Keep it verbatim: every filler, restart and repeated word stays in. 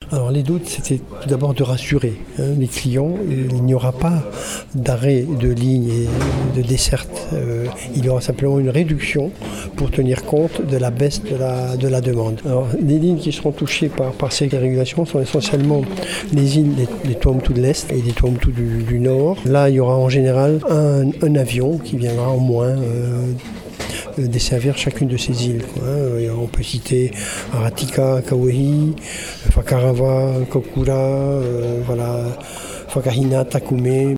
Alors les doutes, c'était tout d'abord de rassurer hein, les clients. Il n'y aura pas d'arrêt de ligne et de desserte. Euh, il y aura simplement une réduction pour tenir compte de la baisse de la, de la demande. Alors, les lignes qui seront touchées par, par ces régulations sont essentiellement les îles, les, les Tuamotu de l'Est et les Tuamotu du, du Nord. Là, il y aura en général un, un avion qui viendra en moins euh, desservir chacune de ces îles. Quoi. On peut citer Aratika, Kauai, Fakarawa, Kokura, euh, voilà, Fakahina, Takume.